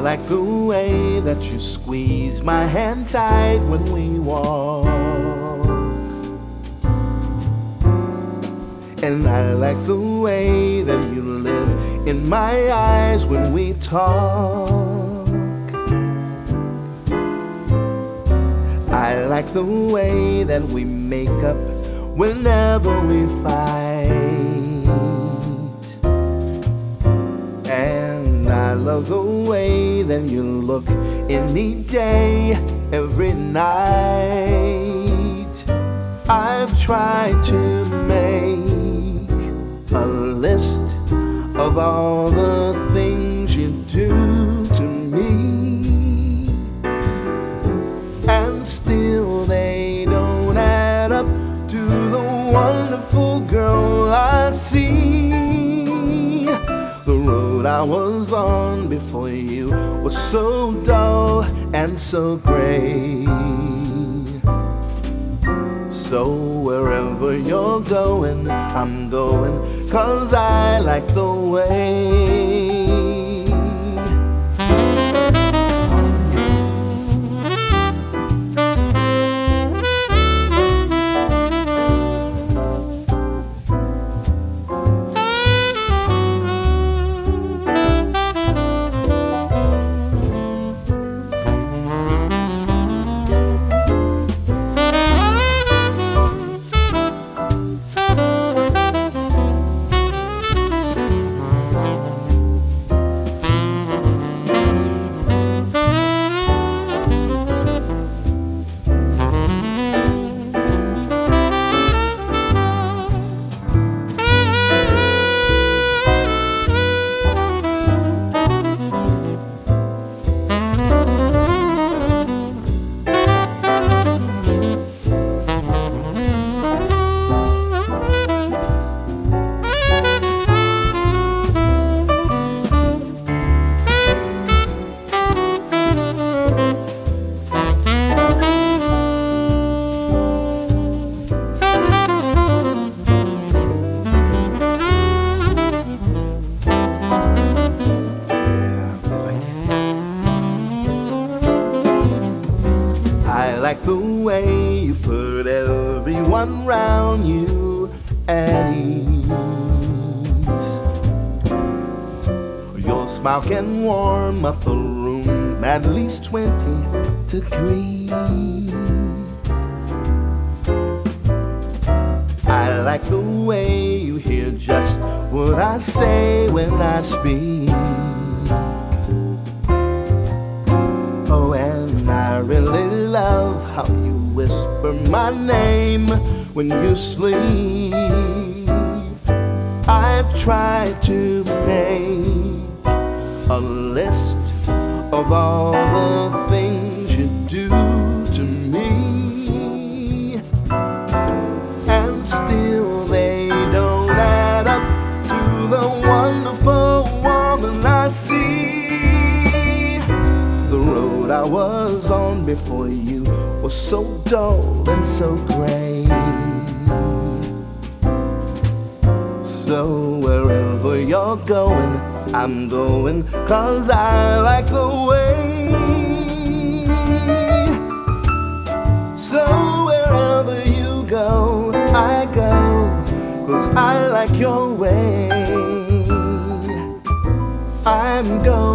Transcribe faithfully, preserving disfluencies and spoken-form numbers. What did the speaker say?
like the way that you squeeze my hand tight when we walk. And I like the way that you live in my eyes when we talk. I like the way that we make up whenever we fight. And I love the way that you look any day, every night. I've tried to make a list of all the things you do to me, and still they don't add up to the wonderful girl I see. The road I was on before you was so dull and so gray. So wherever you're going, I'm going, 'cause I like the way I like the way you put everyone round you at ease. Your smile can warm up a room at least twenty degrees. I like the way you hear just what I say when I speak. Oh, and I really love how you whisper my name when you sleep. I've tried to make a list of all the things you do to me, and still they don't add up to the wonderful woman I see. The road I was on before you was so dull and so gray. So wherever you're going, I'm going, 'cause I like the way. So wherever you go, I go, 'cause I like your way. I'm going